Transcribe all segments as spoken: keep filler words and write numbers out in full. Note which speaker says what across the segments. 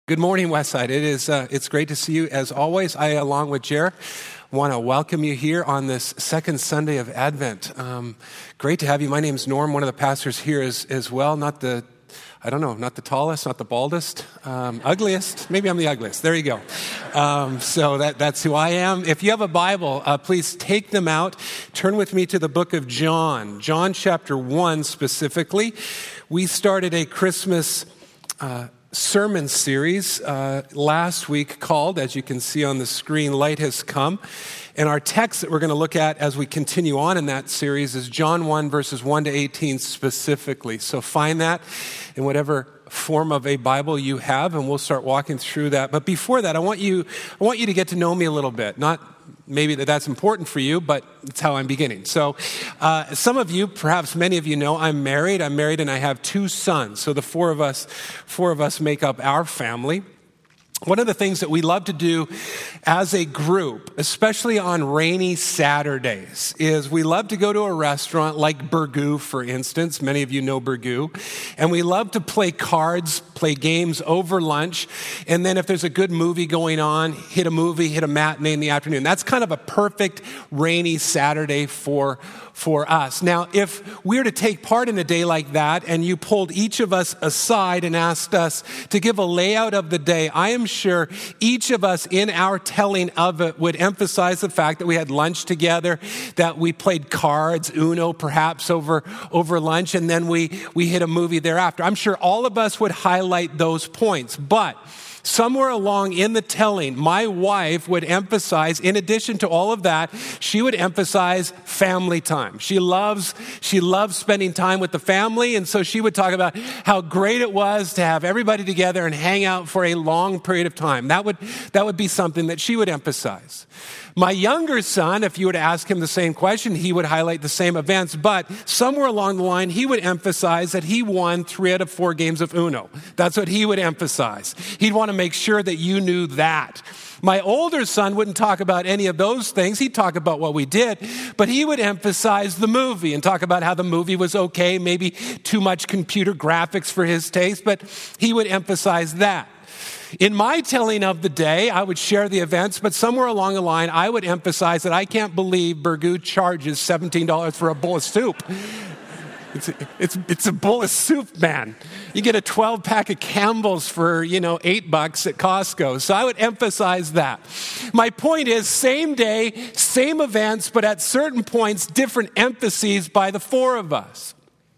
Speaker 1: Good morning, Westside. It is, uh, it's great to see you as always. I, along with Jer, want to welcome you here on this second Sunday of Advent. Um, great to have you. My name's Norm, one of the pastors here as, as well. Not the, I don't know, not the tallest, not the baldest, um, ugliest. Maybe I'm the ugliest. There you go. Um, so that, that's who I am. If you have a Bible, uh, please take them out. Turn with me to the book of John, John chapter one specifically. We started a Christmas uh sermon series uh, last week called, as you can see on the screen, Light Has Come. And our text that we're going to look at as we continue on in that series is John one, verses one to eighteen specifically. So find that in whatever form of a Bible you have, and we'll start walking through that. But before that, I want you, I want you to get to know me a little bit. Not maybe that that's important for you, but it's how I'm beginning. So uh, some of you, perhaps many of you know, I'm married. I'm married and I have two sons. So the four of us, four of us make up our family. One of the things that we love to do as a group, especially on rainy Saturdays, is we love to go to a restaurant like Burgoo, for instance. Many of you know Burgoo. And we love to play cards, play games over lunch. And then if there's a good movie going on, hit a movie, hit a matinee in the afternoon. That's kind of a perfect rainy Saturday for for us. Now, if we were to take part in a day like that and you pulled each of us aside and asked us to give a layout of the day, I am sure each of us in our telling of it would emphasize the fact that we had lunch together, that we played cards, Uno perhaps over, over lunch, and then we, we hit a movie thereafter. I'm sure all of us would highlight those points, but somewhere along in the telling, my wife would emphasize, in addition to all of that, she would emphasize family time. She loves, she loves spending time with the family, and so she would talk about how great it was to have everybody together and hang out for a long period of time. That would, that would be something that she would emphasize. My younger son, if you were to ask him the same question, he would highlight the same events, but somewhere along the line, he would emphasize that he won three out of four games of Uno. That's what he would emphasize. He'd want to make sure that you knew that. My older son wouldn't talk about any of those things. He'd talk about what we did, but he would emphasize the movie and talk about how the movie was okay, maybe too much computer graphics for his taste, but he would emphasize that. In my telling of the day, I would share the events, but somewhere along the line, I would emphasize that I can't believe Burgoo charges seventeen dollars for a bowl of soup. It's a, it's, it's a bowl of soup, man. You get a twelve pack of Campbell's for, you know, eight bucks at Costco. So I would emphasize that. My point is, same day, same events, but at certain points, different emphases by the four of us.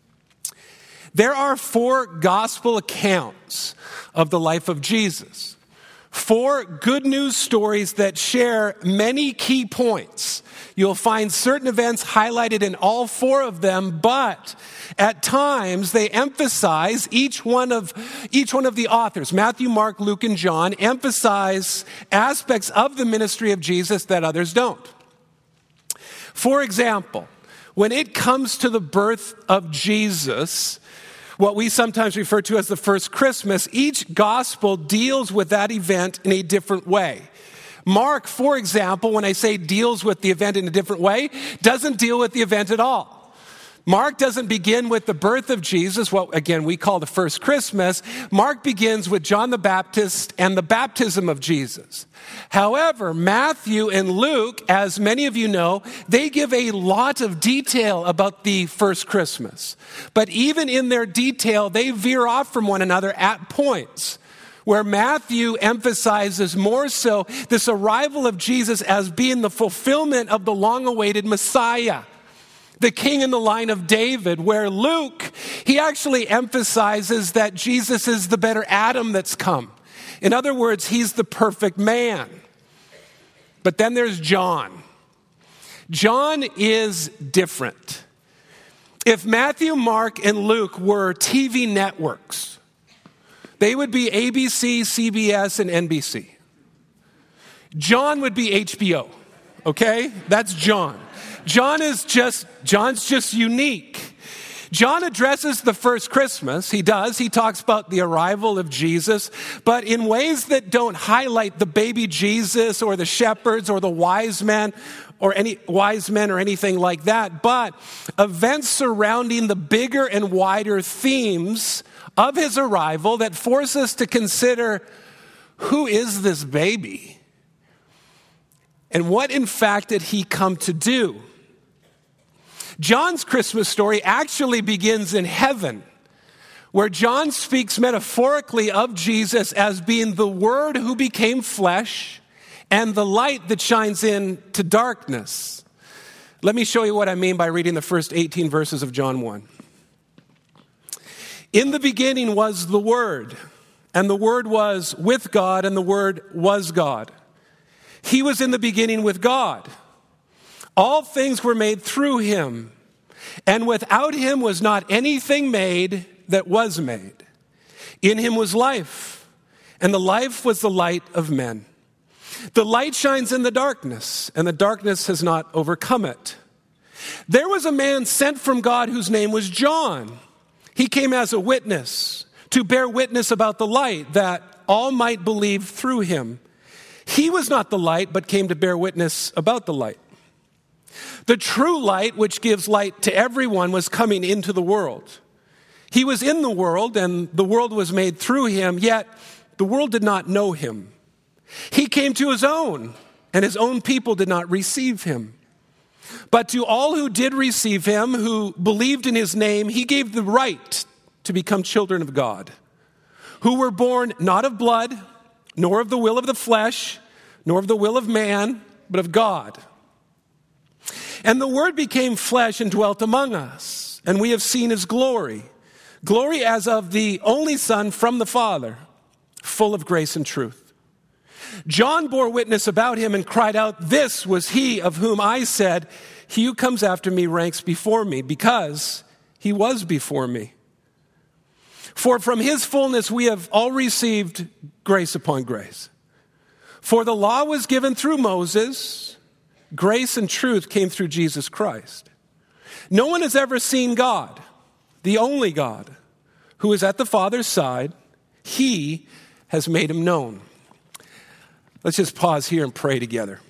Speaker 1: There are four gospel accounts of the life of Jesus. Four good news stories that share many key points. You'll find certain events highlighted in all four of them, but at times they emphasize each one of each one of the authors, Matthew, Mark, Luke, and John, emphasize aspects of the ministry of Jesus that others don't. For example, when it comes to the birth of Jesus, what we sometimes refer to as the first Christmas, each gospel deals with that event in a different way. Mark, for example, when I say deals with the event in a different way, doesn't deal with the event at all. Mark doesn't begin with the birth of Jesus, what again we call the first Christmas. Mark begins with John the Baptist and the baptism of Jesus. However, Matthew and Luke, as many of you know, they give a lot of detail about the first Christmas. But even in their detail, they veer off from one another at points where Matthew emphasizes more so this arrival of Jesus as being the fulfillment of the long-awaited Messiah, the king in the line of David, where Luke, he actually emphasizes that Jesus is the better Adam that's come. In other words, he's the perfect man. But then there's John. John is different. If Matthew, Mark, and Luke were T V networks, they would be A B C, C B S, and N B C. John would be H B O, okay? That's John. John is just, John's just unique. John addresses the first Christmas. He does. He talks about the arrival of Jesus, but in ways that don't highlight the baby Jesus or the shepherds or the wise men or any wise men or anything like that, but events surrounding the bigger and wider themes of his arrival that force us to consider who is this baby? And what, in fact, did he come to do? John's Christmas story actually begins in heaven, where John speaks metaphorically of Jesus as being the Word who became flesh and the light that shines into darkness. Let me show you what I mean by reading the first eighteen verses of John one. In the beginning was the Word, and the Word was with God, and the Word was God. He was in the beginning with God. All things were made through him, and without him was not anything made that was made. In him was life, and the life was the light of men. The light shines in the darkness, and the darkness has not overcome it. There was a man sent from God whose name was John. He came as a witness, to bear witness about the light, that all might believe through him. He was not the light, but came to bear witness about the light. The true light, which gives light to everyone, was coming into the world. He was in the world, and the world was made through him, yet the world did not know him. He came to his own, and his own people did not receive him. But to all who did receive him, who believed in his name, he gave the right to become children of God, who were born not of blood, nor of the will of the flesh, nor of the will of man, but of God. And the Word became flesh and dwelt among us, and we have seen his glory, glory as of the only Son from the Father, full of grace and truth. John bore witness about him and cried out, "This was he of whom I said, he who comes after me ranks before me, because he was before me. For from his fullness we have all received grace upon grace. For the law was given through Moses, grace and truth came through Jesus Christ. No one has ever seen God, the only God, who is at the Father's side. He has made him known." Let's just pause here and pray together.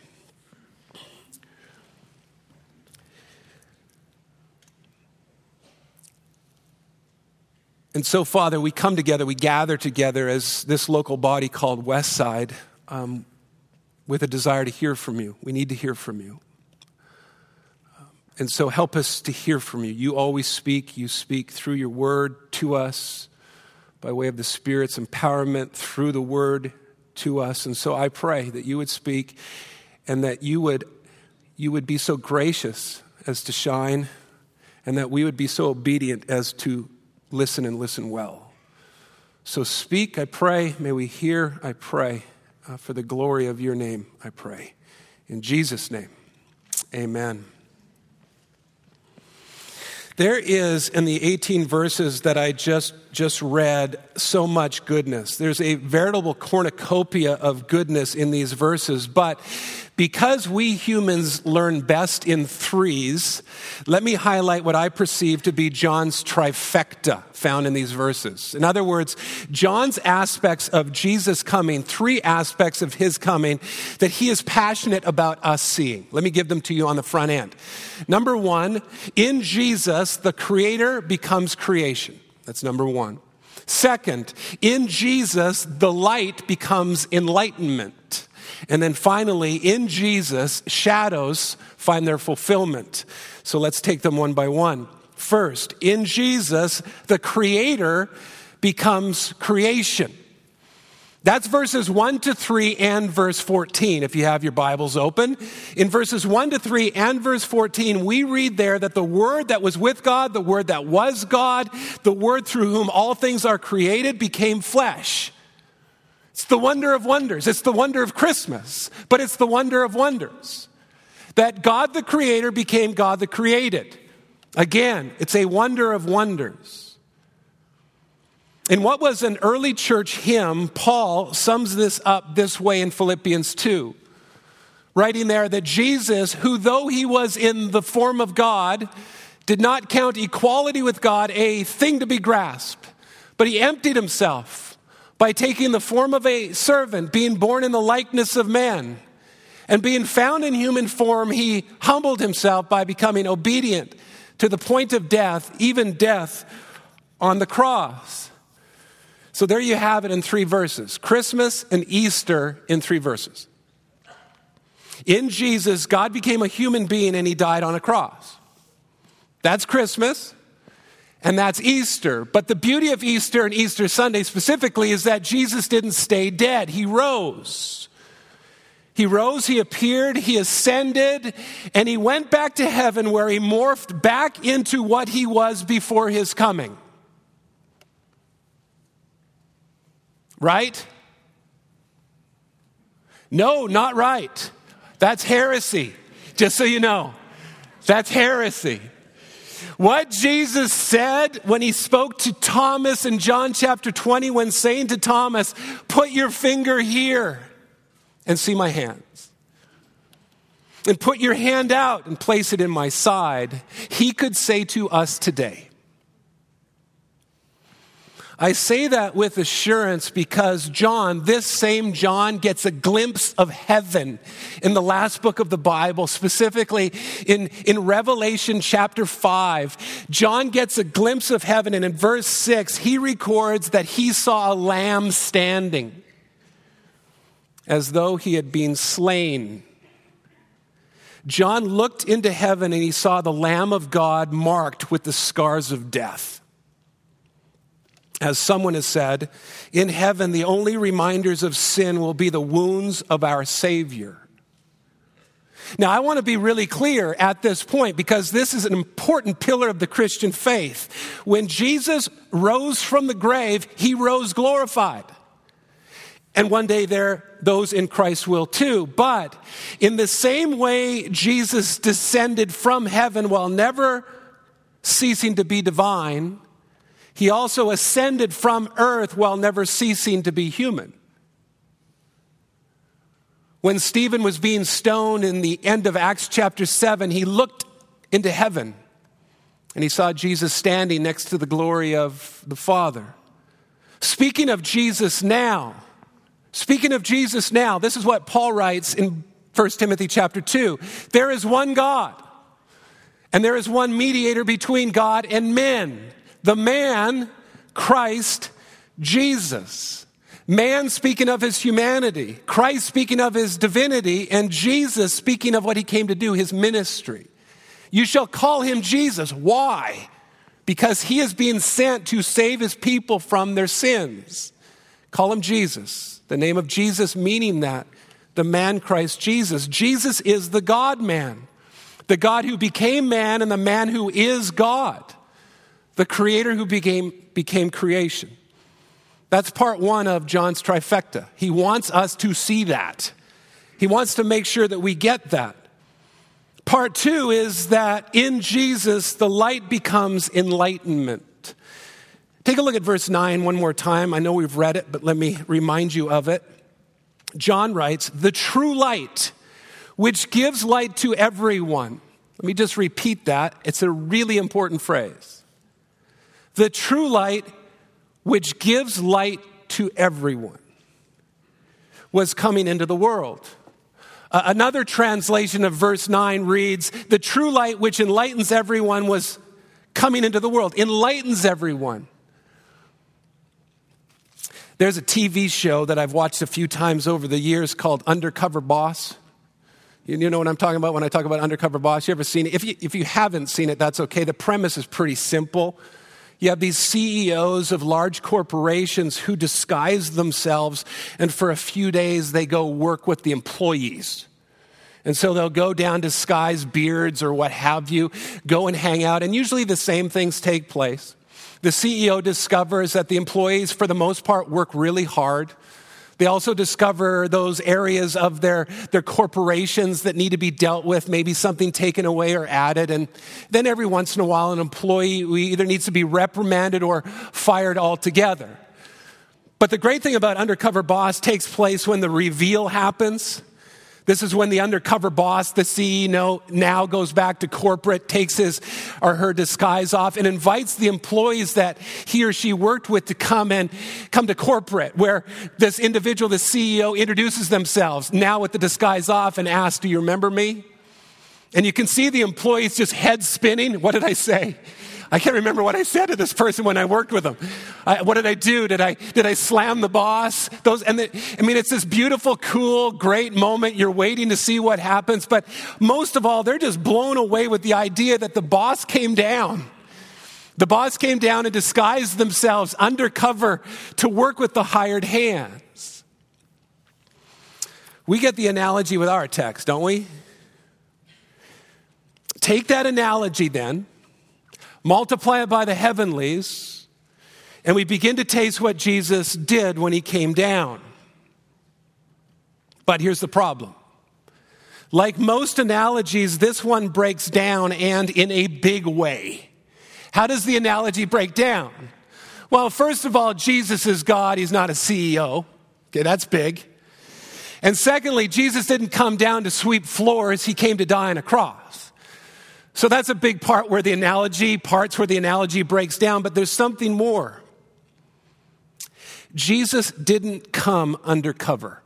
Speaker 1: And so, Father, we come together, we gather together as this local body called Westside um, with a desire to hear from you. We need to hear from you. Um, and so help us to hear from you. You always speak. You speak through your word to us by way of the Spirit's empowerment through the word to us. And so I pray that you would speak and that you would, you would be so gracious as to shine, and that we would be so obedient as to listen and listen well. So speak, I pray. May we hear, I pray, uh, for the glory of your name, I pray. In Jesus' name, amen. There is, in the eighteen verses that I just, just read, so much goodness. There's a veritable cornucopia of goodness in these verses, but because we humans learn best in threes, let me highlight what I perceive to be John's trifecta found in these verses. In other words, John's aspects of Jesus coming, three aspects of his coming that he is passionate about us seeing. Let me give them to you on the front end. Number one, in Jesus, the Creator becomes creation. That's number one. Second, in Jesus, the light becomes enlightenment. And then finally, in Jesus, shadows find their fulfillment. So let's take them one by one. First, in Jesus, the Creator becomes creation. That's verses one to three and verse fourteen, if you have your Bibles open. In verses one to three and verse fourteen, we read there that the Word that was with God, the Word that was God, the Word through whom all things are created, became flesh. It's the wonder of wonders. It's the wonder of Christmas, but it's the wonder of wonders. That God the Creator became God the created. Again, it's a wonder of wonders. In what was an early church hymn, Paul sums this up this way in Philippians two, writing there that Jesus, who though he was in the form of God, did not count equality with God a thing to be grasped, but he emptied himself by taking the form of a servant, being born in the likeness of man. And being found in human form, he humbled himself by becoming obedient to the point of death, even death on the cross. So there you have it in three verses. Christmas and Easter in three verses. In Jesus, God became a human being and he died on a cross. That's Christmas. And that's Easter. But the beauty of Easter and Easter Sunday specifically is that Jesus didn't stay dead. He rose. He rose, he appeared, he ascended, and he went back to heaven where he morphed back into what he was before his coming. Right? No, not right. That's heresy, just so you know. That's heresy. What Jesus said when he spoke to Thomas in John chapter twenty, when saying to Thomas, put your finger here and see my hands. And put your hand out and place it in my side. He could say to us today. I say that with assurance because John, this same John, gets a glimpse of heaven in the last book of the Bible, specifically in, in Revelation chapter five. John gets a glimpse of heaven, and in verse six, he records that he saw a lamb standing as though he had been slain. John looked into heaven and he saw the Lamb of God marked with the scars of death. As someone has said, in heaven, the only reminders of sin will be the wounds of our Savior. Now, I want to be really clear at this point because this is an important pillar of the Christian faith. When Jesus rose from the grave, he rose glorified. And one day there, those in Christ will too. But in the same way Jesus descended from heaven while never ceasing to be divine, he also ascended from earth while never ceasing to be human. When Stephen was being stoned in the end of Acts chapter seven, he looked into heaven and he saw Jesus standing next to the glory of the Father. Speaking of Jesus now, speaking of Jesus now, this is what Paul writes in First Timothy chapter two. There is one God, and there is one mediator between God and men. The man, Christ Jesus. Man speaking of his humanity, Christ speaking of his divinity, and Jesus speaking of what he came to do, his ministry. You shall call him Jesus. Why? Because he is being sent to save his people from their sins. Call him Jesus. The name of Jesus meaning that. The man Christ Jesus. Jesus is the God-man. The God who became man and the man who is God. The creator who became, became creation. That's part one of John's trifecta. He wants us to see that. He wants to make sure that we get that. Part two is that in Jesus, the light becomes enlightenment. Take a look at verse nine one more time. I know we've read it, but let me remind you of it. John writes, the true light, which gives light to everyone. Let me just repeat that. It's a really important phrase. The true light, which gives light to everyone, was coming into the world. Uh, another translation of verse nine reads, the true light, which enlightens everyone, was coming into the world. Enlightens everyone. There's a T V show that I've watched a few times over the years called Undercover Boss. You know what I'm talking about when I talk about Undercover Boss? You ever seen it? If you, if you haven't seen it, that's okay. The premise is pretty simple. You have these C E Os of large corporations who disguise themselves, and for a few days they go work with the employees. And so they'll go down, disguise beards or what have you, go and hang out, and usually the same things take place. The C E O discovers that the employees, for the most part, work really hard. They also discover those areas of their, their corporations that need to be dealt with, maybe something taken away or added. And then every once in a while, an employee either needs to be reprimanded or fired altogether. But the great thing about Undercover Boss takes place when the reveal happens. This is when the undercover boss, the C E O, now goes back to corporate, takes his or her disguise off, and invites the employees that he or she worked with to come and come to corporate, where this individual, the C E O, introduces themselves, now with the disguise off, and asks, do you remember me? And you can see the employees just head spinning. What did I say? I can't remember what I said to this person when I worked with them. I, what did I do? Did I did I slam the boss? Those and the, I mean, it's this beautiful, cool, great moment. You're waiting to see what happens, but most of all, they're just blown away with the idea that the boss came down. The boss came down and disguised themselves undercover to work with the hired hands. We get the analogy with our text, don't we? Take that analogy then, multiply it by the heavenlies, and we begin to taste what Jesus did when he came down. But here's the problem. Like most analogies, this one breaks down, and in a big way. How does the analogy break down? Well, first of all, Jesus is God. He's not a C E O. Okay, that's big. And secondly, Jesus didn't come down to sweep floors. He came to die on a cross. So that's a big part where the analogy, parts where the analogy breaks down, but there's something more. Jesus didn't come undercover.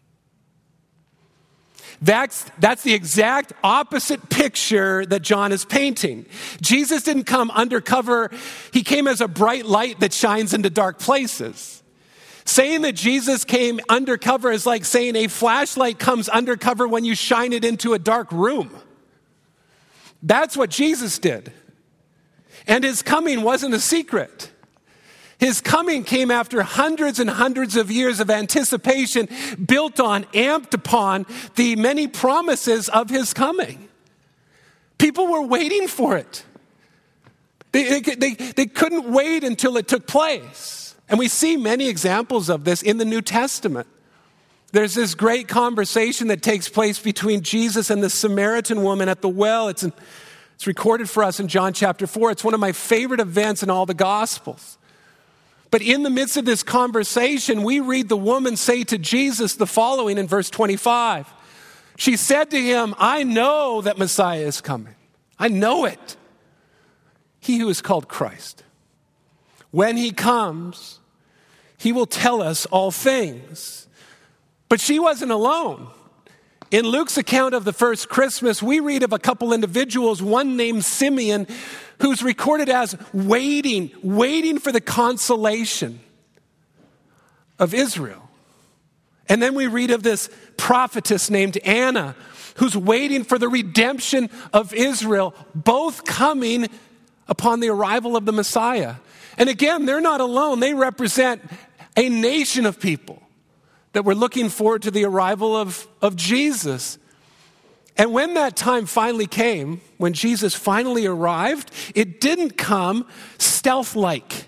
Speaker 1: That's, that's the exact opposite picture that John is painting. Jesus didn't come undercover. He came as a bright light that shines into dark places. Saying that Jesus came undercover is like saying a flashlight comes undercover when you shine it into a dark room. That's what Jesus did. And his coming wasn't a secret. His coming came after hundreds and hundreds of years of anticipation built on, amped upon the many promises of his coming. People were waiting for it. They, they, they, they couldn't wait until it took place. And we see many examples of this in the New Testament. There's this great conversation that takes place between Jesus and the Samaritan woman at the well. It's, in, it's recorded for us in John chapter four. It's one of my favorite events in all the Gospels. But in the midst of this conversation, we read the woman say to Jesus the following in verse twenty-five. She said to him, I know that Messiah is coming. I know it. He who is called Christ. When he comes, he will tell us all things. But she wasn't alone. In Luke's account of the first Christmas, we read of a couple individuals, one named Simeon, who's recorded as waiting, waiting for the consolation of Israel. And then we read of this prophetess named Anna, who's waiting for the redemption of Israel, both coming upon the arrival of the Messiah. And again, they're not alone. They represent a nation of people that were looking forward to the arrival of, of Jesus. And when that time finally came, when Jesus finally arrived, it didn't come stealth-like.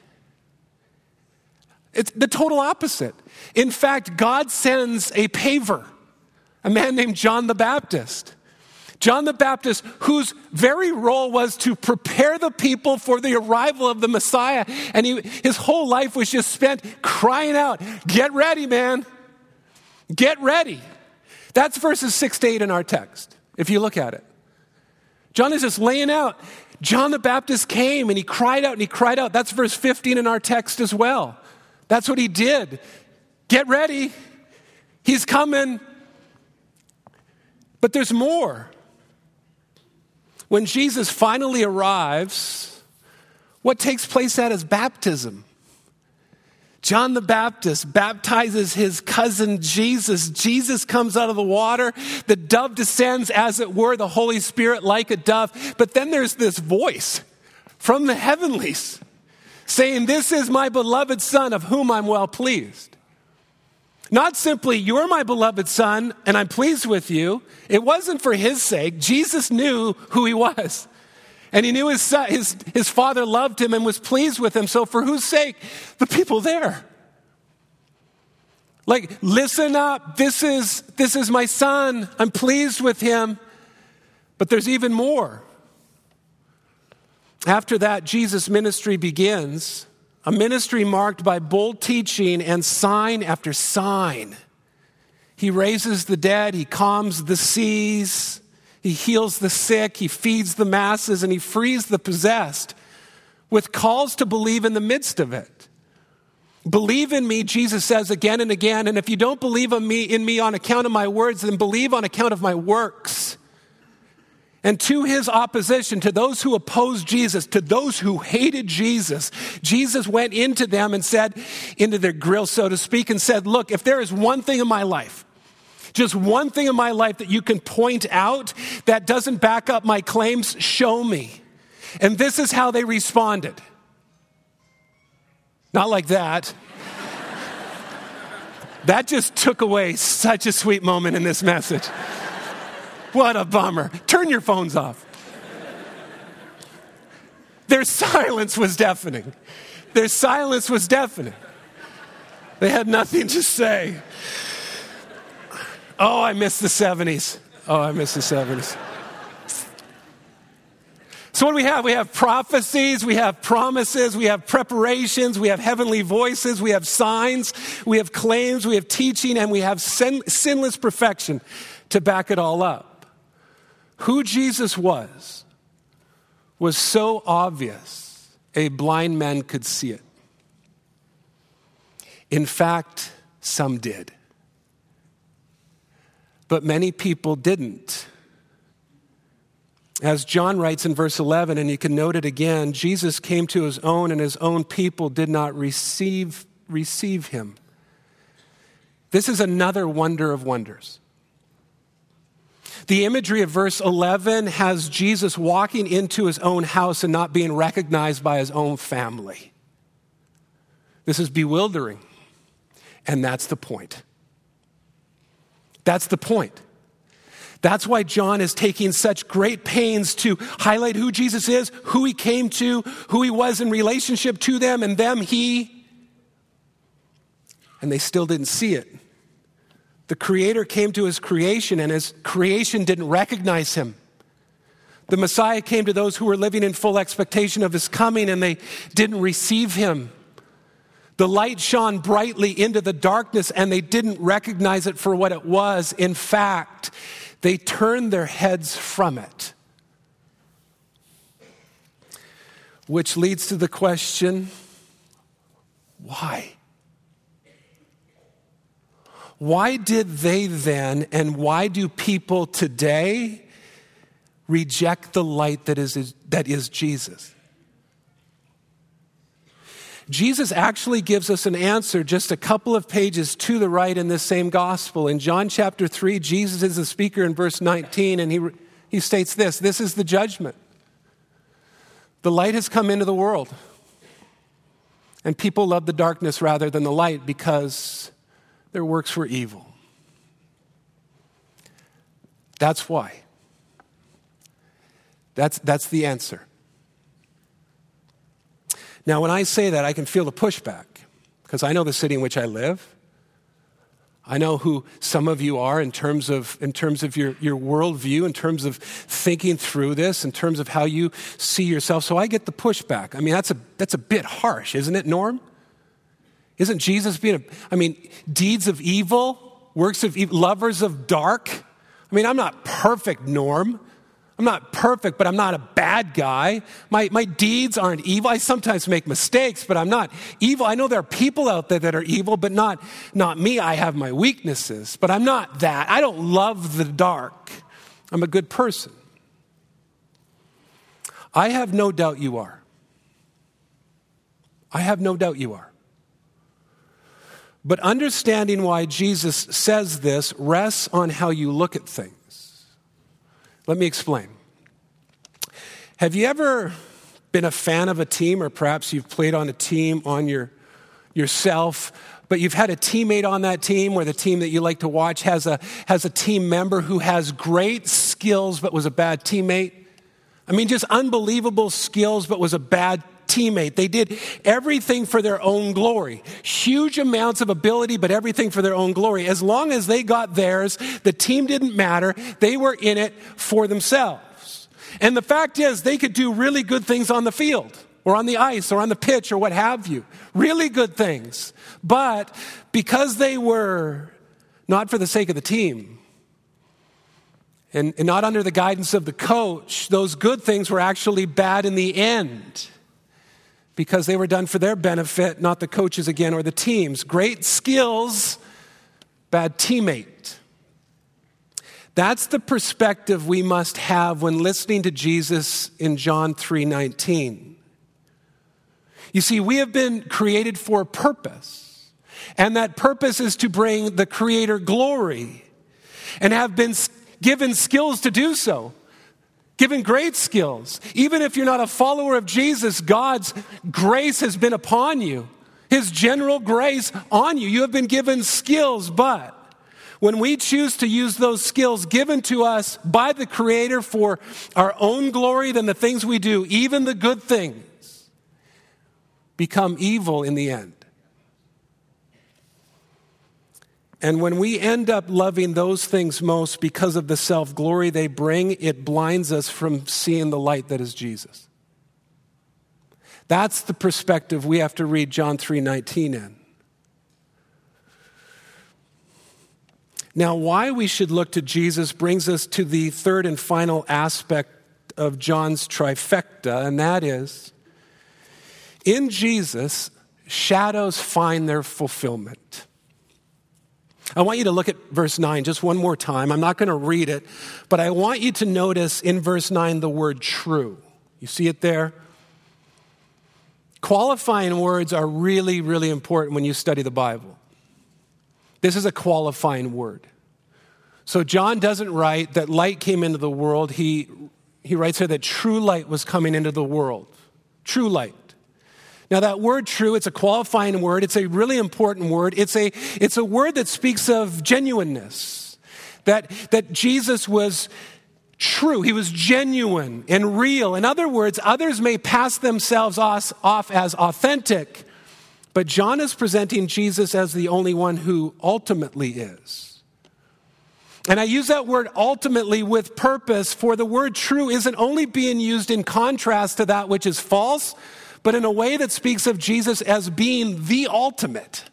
Speaker 1: It's the total opposite. In fact, God sends a paver, a man named John the Baptist. John the Baptist, whose very role was to prepare the people for the arrival of the Messiah. And he, his whole life was just spent crying out, get ready, man. Get ready. That's verses six to eight in our text, if you look at it. John is just laying out. John the Baptist came and he cried out and he cried out. That's verse fifteen in our text as well. That's what he did. Get ready. He's coming. But there's more. When Jesus finally arrives, what takes place at his baptism? John the Baptist baptizes his cousin Jesus. Jesus comes out of the water. The dove descends, as it were, the Holy Spirit like a dove. But then there's this voice from the heavenlies saying, this is my beloved Son of whom I'm well pleased. Not simply, you're my beloved Son and I'm pleased with you. It wasn't for his sake. Jesus knew who he was. And he knew his, son, his, his father loved him and was pleased with him. So for whose sake? The people there. Like, listen up. This is, this is my son. I'm pleased with him. But there's even more. After that, Jesus' ministry begins. A ministry marked by bold teaching and sign after sign. He raises the dead. He calms the seas. He heals the sick, he feeds the masses, and he frees the possessed with calls to believe in the midst of it. Believe in me, Jesus says again and again, and if you don't believe in me, in me on account of my words, then believe on account of my works. And to his opposition, to those who opposed Jesus, to those who hated Jesus, Jesus went into them and said, into their grill, so to speak, and said, look, if there is one thing in my life, just one thing in my life that you can point out that doesn't back up my claims, show me. And this is how they responded. Not like that. That just took away such a sweet moment in this message. What a bummer. Turn your phones off. Their silence was deafening. Their silence was deafening. They had nothing to say. Oh, I miss the seventies. Oh, I miss the seventies. So what do we have? We have prophecies, we have promises, we have preparations, we have heavenly voices, we have signs, we have claims, we have teaching, and we have sin- sinless perfection to back it all up. Who Jesus was, was so obvious, a blind man could see it. In fact, some did. But many people didn't. As John writes in verse eleven, and you can note it again, Jesus came to his own, and his own people did not receive, receive him. This is another wonder of wonders. The imagery of verse eleven has Jesus walking into his own house and not being recognized by his own family. This is bewildering, and that's the point. That's the point. That's why John is taking such great pains to highlight who Jesus is, who he came to, who he was in relationship to them, and them he, and they still didn't see it. The Creator came to his creation, and his creation didn't recognize him. The Messiah came to those who were living in full expectation of his coming, and they didn't receive him. The light shone brightly into the darkness, and they didn't recognize it for what it was. In fact, they turned their heads from it. Which leads to the question, why? Why did they then, and why do people today reject the light that is, that is Jesus? Jesus actually gives us an answer just a couple of pages to the right in this same gospel. In John chapter three, Jesus is the speaker in verse nineteen, and he, he states this, this is the judgment. The light has come into the world, and people love the darkness rather than the light because their works were evil. That's why. That's, that's the answer. Now, when I say that, I can feel the pushback because I know the city in which I live. I know who some of you are in terms of, in terms of your, your worldview, in terms of thinking through this, in terms of how you see yourself. So I get the pushback. I mean, that's a, that's a bit harsh, isn't it, Norm? Isn't Jesus being, a, I mean, deeds of evil, works of evil, lovers of dark? I mean, I'm not perfect, Norm. I'm not perfect, but I'm not a bad guy. My, my deeds aren't evil. I sometimes make mistakes, but I'm not evil. I know there are people out there that are evil, but not, not me. I have my weaknesses, but I'm not that. I don't love the dark. I'm a good person. I have no doubt you are. I have no doubt you are. But understanding why Jesus says this rests on how you look at things. Let me explain. Have you ever been a fan of a team, or perhaps you've played on a team on your yourself, but you've had a teammate on that team, or the team that you like to watch has a has a team member who has great skills but was a bad teammate? I mean, just unbelievable skills but was a bad teammate. They did everything for their own glory. Huge amounts of ability, but everything for their own glory. As long as they got theirs, the team didn't matter. They were in it for themselves. And the fact is, they could do really good things on the field or on the ice or on the pitch or what have you. Really good things. But because they were not for the sake of the team and, and not under the guidance of the coach, those good things were actually bad in the end, because they were done for their benefit, not the coaches again or the teams. Great skills, bad teammate. That's the perspective we must have when listening to Jesus in John three nineteen. You see, we have been created for a purpose, and that purpose is to bring the Creator glory, and have been given skills to do so, given great skills. Even if you're not a follower of Jesus, God's grace has been upon you, His general grace on you. You have been given skills, but when we choose to use those skills given to us by the Creator for our own glory, then the things we do, even the good things, become evil in the end. And when we end up loving those things most because of the self-glory they bring, it blinds us from seeing the light that is Jesus. That's the perspective we have to read John three nineteen in. Now, why we should look to Jesus brings us to the third and final aspect of John's trifecta, and that is, in Jesus, shadows find their fulfillment. I want you to look at verse nine just one more time. I'm not going to read it, but I want you to notice in verse nine the word true. You see it there? Qualifying words are really, really important when you study the Bible. This is a qualifying word. So John doesn't write that light came into the world. He, he writes here that true light was coming into the world. True light. Now that word true, it's a qualifying word. It's a really important word. It's a, it's a word that speaks of genuineness. That, that Jesus was true. He was genuine and real. In other words, others may pass themselves off as authentic, but John is presenting Jesus as the only one who ultimately is. And I use that word ultimately with purpose, for the word true isn't only being used in contrast to that which is false, but in a way that speaks of Jesus as being the ultimate.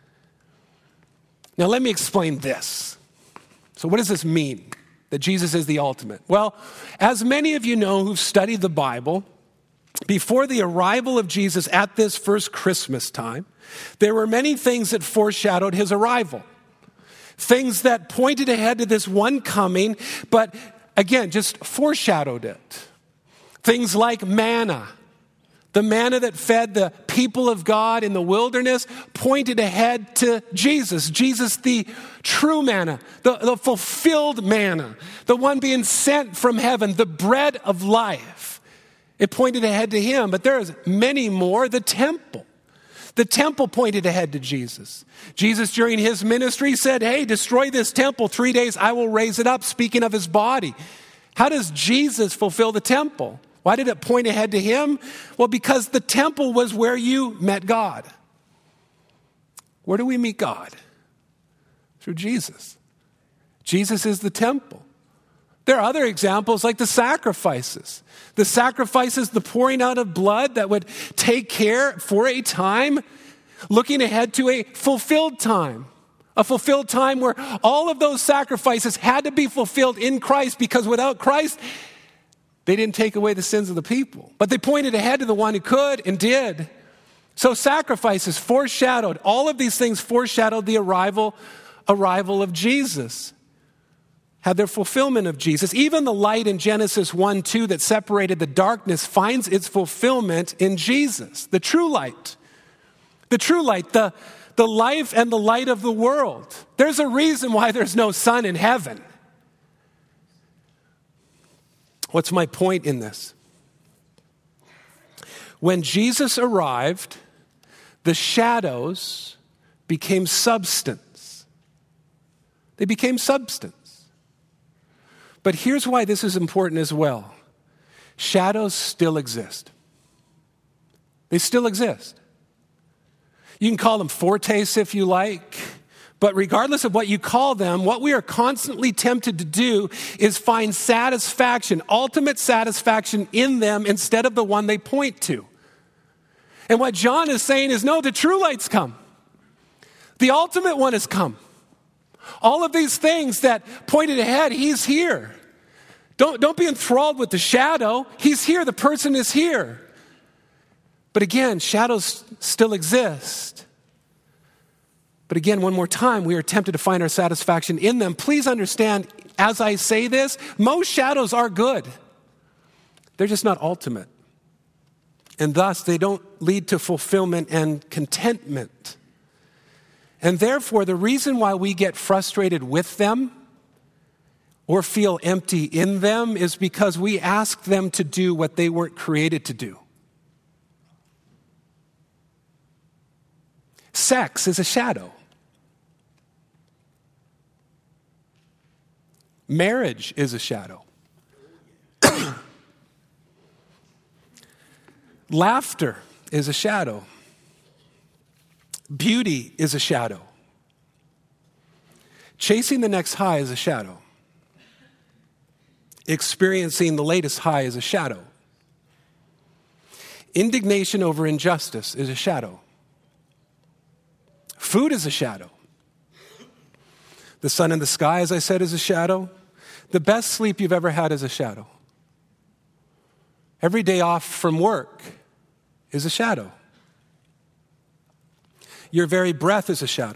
Speaker 1: Now let me explain this. So what does this mean, that Jesus is the ultimate? Well, as many of you know who've studied the Bible, before the arrival of Jesus at this first Christmas time, there were many things that foreshadowed his arrival. Things that pointed ahead to this one coming, but again, just foreshadowed it. Things like manna. The manna that fed the people of God in the wilderness pointed ahead to Jesus. Jesus, the true manna, the, the fulfilled manna, the one being sent from heaven, the bread of life. It pointed ahead to him, but there's many more. The temple. The temple pointed ahead to Jesus. Jesus, during his ministry, said, hey, destroy this temple. Three days, I will raise it up, speaking of his body. How does Jesus fulfill the temple? Why did it point ahead to him? Well, because the temple was where you met God. Where do we meet God? Through Jesus. Jesus is the temple. There are other examples like the sacrifices. The sacrifices, the pouring out of blood that would take care for a time, looking ahead to a fulfilled time. A fulfilled time where all of those sacrifices had to be fulfilled in Christ, because without Christ, they didn't take away the sins of the people. But they pointed ahead to the one who could and did. So sacrifices foreshadowed, all of these things foreshadowed the arrival, arrival of Jesus. Had their fulfillment of Jesus. Even the light in Genesis one two that separated the darkness finds its fulfillment in Jesus. The true light. The true light, the, the life and the light of the world. There's a reason why there's no sun in heaven. What's my point in this? When Jesus arrived, the shadows became substance. They became substance. But here's why this is important as well. Shadows still exist. They still exist. You can call them foretastes if you like. But regardless of what you call them, what we are constantly tempted to do is find satisfaction, ultimate satisfaction in them instead of the one they point to. And what John is saying is, no, the true light's come. The ultimate one has come. All of these things that pointed ahead, he's here. Don't, don't be enthralled with the shadow. He's here. The person is here. But again, shadows still exist. But again, one more time, we are tempted to find our satisfaction in them. Please understand, as I say this, most shadows are good. They're just not ultimate. And thus, they don't lead to fulfillment and contentment. And therefore, the reason why we get frustrated with them or feel empty in them is because we ask them to do what they weren't created to do. Sex is a shadow. Marriage is a shadow. Laughter is a shadow. Beauty is a shadow. Chasing the next high is a shadow. Experiencing the latest high is a shadow. Indignation over injustice is a shadow. Food is a shadow. The sun in the sky, as I said, is a shadow. The best sleep you've ever had is a shadow. Every day off from work is a shadow. Your very breath is a shadow.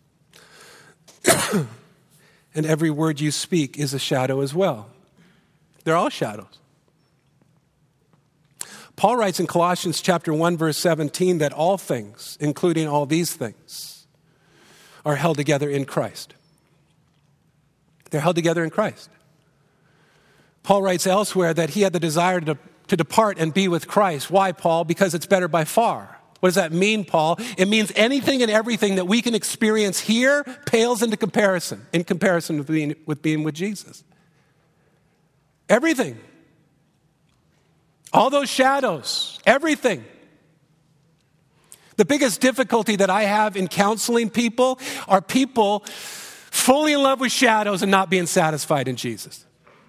Speaker 1: And every word you speak is a shadow as well. They're all shadows. Paul writes in Colossians chapter one, verse seventeen, that all things, including all these things, are held together in Christ. They're held together in Christ. Paul writes elsewhere that he had the desire to, to depart and be with Christ. Why, Paul? Because it's better by far. What does that mean, Paul? It means anything and everything that we can experience here pales into comparison, in comparison with being with, being with Jesus. Everything. All those shadows, everything. The biggest difficulty that I have in counseling people are people fully in love with shadows and not being satisfied in Jesus.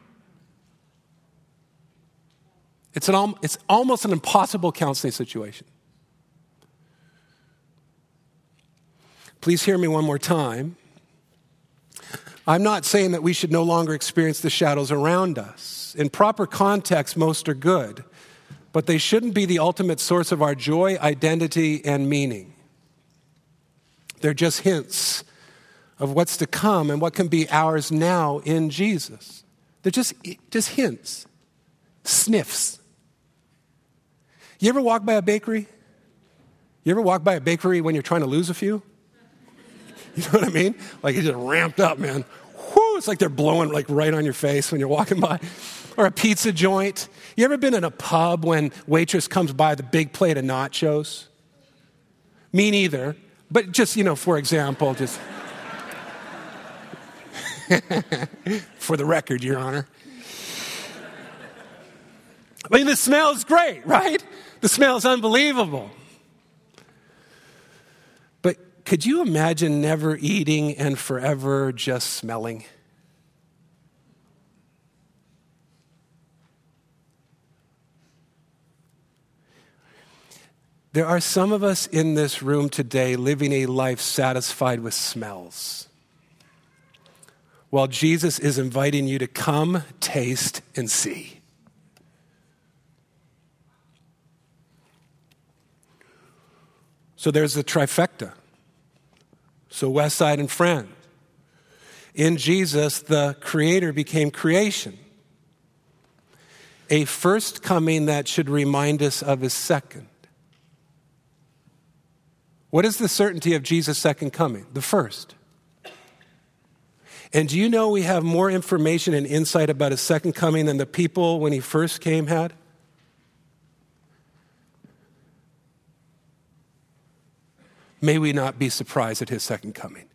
Speaker 1: It's, an, it's almost an impossible counseling situation. Please hear me one more time. I'm not saying that we should no longer experience the shadows around us. In proper context, most are good, but they shouldn't be the ultimate source of our joy, identity, and meaning. They're just hints of what's to come and what can be ours now in Jesus. They're just, just hints, sniffs. You ever walk by a bakery? You ever walk by a bakery when you're trying to lose a few? You know what I mean? Like, it's just ramped up, man. Whoo, it's like they're blowing like right on your face when you're walking by. Or a pizza joint. You ever been in a pub when waitress comes by with a big plate of nachos? Me neither. But just, you know, for example, just... for the record, Your Honor. I mean, the smell is great, right? The smell is unbelievable. But could you imagine never eating and forever just smelling? There are some of us in this room today living a life satisfied with smells, while Jesus is inviting you to come, taste, and see. So there's the trifecta. So West Side and Friend. In Jesus, the Creator became creation. A first coming that should remind us of His second. What is the certainty of Jesus' second coming? The first. And do you know we have more information and insight about His second coming than the people when He first came had? May we not be surprised at His second coming.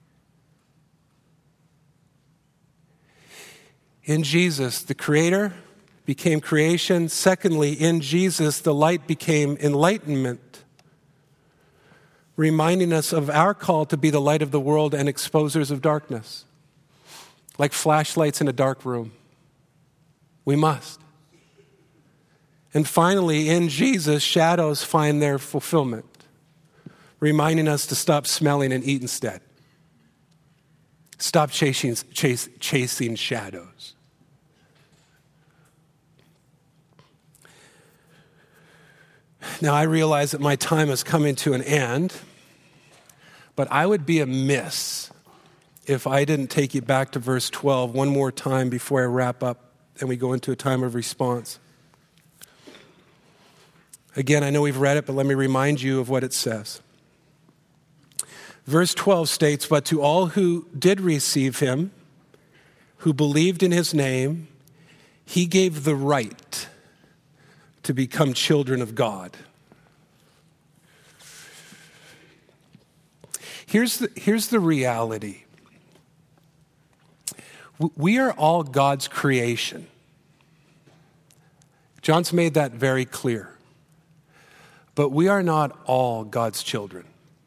Speaker 1: In Jesus, the Creator became creation. Secondly, in Jesus, the light became enlightenment, reminding us of our call to be the light of the world and exposers of darkness. Like flashlights in a dark room. We must. And finally, in Jesus, shadows find their fulfillment, reminding us to stop smelling and eat instead. Stop chasing, chase, chasing shadows. Now, I realize that my time is coming to an end, but I would be amiss if I didn't take you back to verse twelve one more time before I wrap up and we go into a time of response. Again, I know we've read it, but let me remind you of what it says. Verse twelve states, "But to all who did receive him, who believed in his name, he gave the right to become children of God." Here's the, here's the reality. We are all God's creation. John's made that very clear. But we are not all God's children.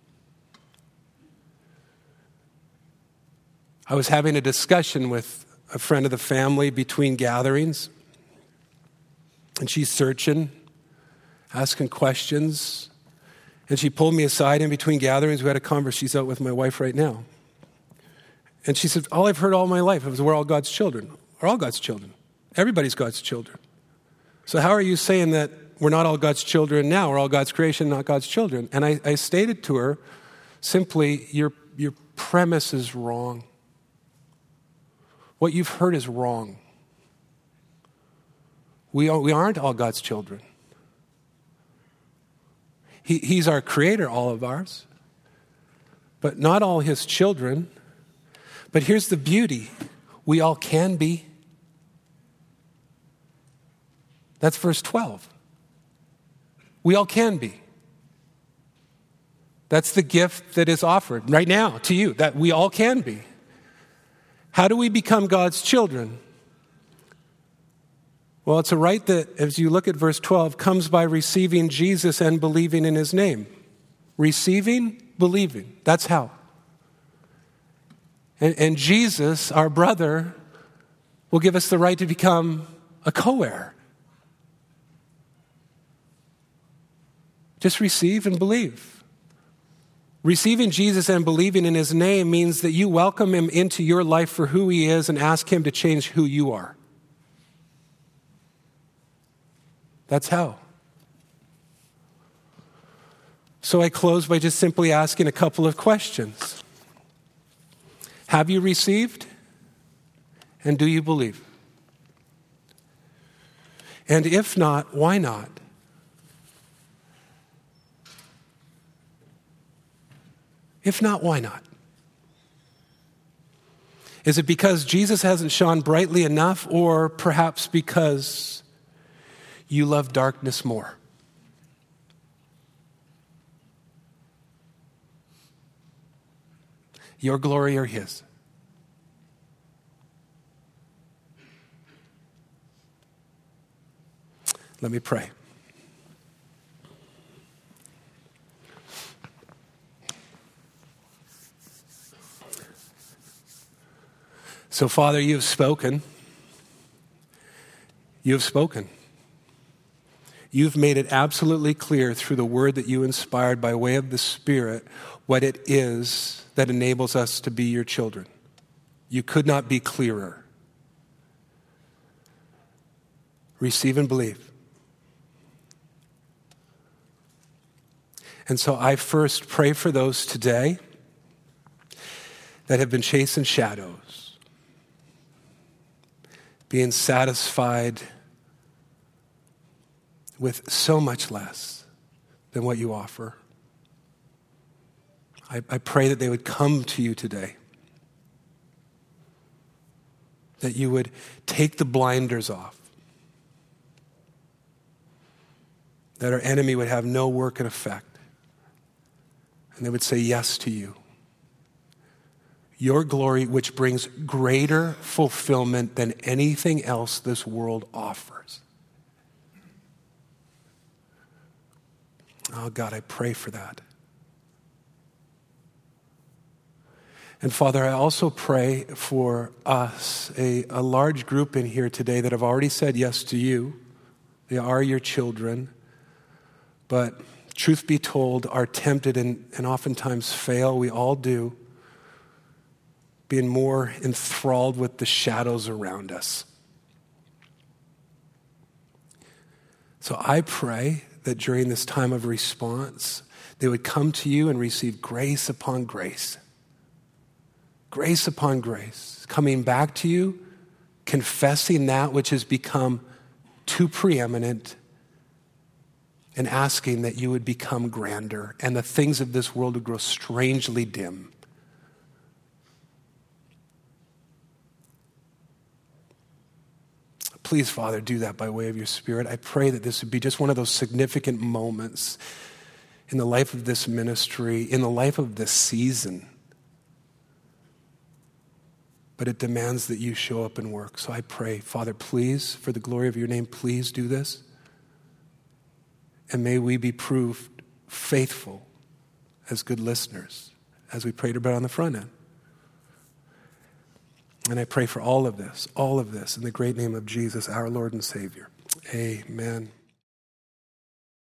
Speaker 1: I was having a discussion with a friend of the family between gatherings, and she's searching, asking questions, and she pulled me aside in between gatherings. We had a conversation. She's out with my wife right now. And she said, all I've heard all my life is we're all God's children. We're all God's children. Everybody's God's children. So how are you saying that we're not all God's children now? We're all God's creation, not God's children. And I, I stated to her, simply, your, your premise is wrong. What you've heard is wrong. We, are, we aren't all God's children. He, he's our creator, all of ours. But not all his children. But here's the beauty. We all can be. That's verse twelve. We all can be. That's the gift that is offered right now to you, that we all can be. How do we become God's children? Well, it's a right that, as you look at verse twelve, comes by receiving Jesus and believing in his name. Receiving, believing. That's how. And, and Jesus, our brother, will give us the right to become a co-heir. Just receive and believe. Receiving Jesus and believing in his name means that you welcome him into your life for who he is and ask him to change who you are. That's how. So I close by just simply asking a couple of questions. Have you received? And do you believe? And if not, why not? If not, why not? Is it because Jesus hasn't shone brightly enough, or perhaps because you love darkness more? Your glory or his? Let me pray. So, Father, you have spoken. You have spoken. You've made it absolutely clear through the word that you inspired by way of the Spirit what it is that enables us to be your children. You could not be clearer. Receive and believe. And so I first pray for those today that have been chasing shadows, being satisfied with so much less than what you offer. I, I pray that they would come to you today, that you would take the blinders off, that our enemy would have no work and effect, and they would say yes to you. Your glory, which brings greater fulfillment than anything else this world offers. Oh, God, I pray for that. And Father, I also pray for us, a, a large group in here today that have already said yes to you. They are your children, but truth be told, are tempted and, and oftentimes fail. We all do. Being more enthralled with the shadows around us. So I pray that during this time of response, they would come to you and receive grace upon grace. grace upon grace, coming back to you, confessing that which has become too preeminent, and asking that you would become grander and the things of this world would grow strangely dim. Please, Father, do that by way of your Spirit. I pray that this would be just one of those significant moments in the life of this ministry, in the life of this season. But it demands that you show up and work. So I pray, Father, please, for the glory of your name, please do this. And may we be proved faithful as good listeners, as we prayed about on the front end. And I pray for all of this, all of this, in the great name of Jesus, our Lord and Savior. Amen.